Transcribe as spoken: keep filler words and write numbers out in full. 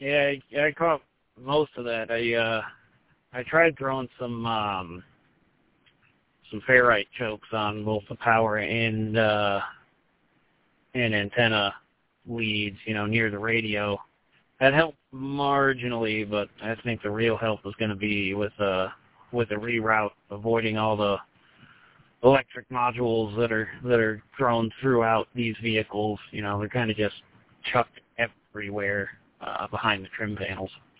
Yeah, I, I caught most of that. I uh, I tried throwing some um, some ferrite chokes on both the power and uh, and antenna leads, you know, near the radio. That helped marginally, but I think the real help is going to be with uh, with the reroute, avoiding all the electric modules that are that are thrown throughout these vehicles. You know, they're kind of just chucked everywhere uh, behind the trim panels.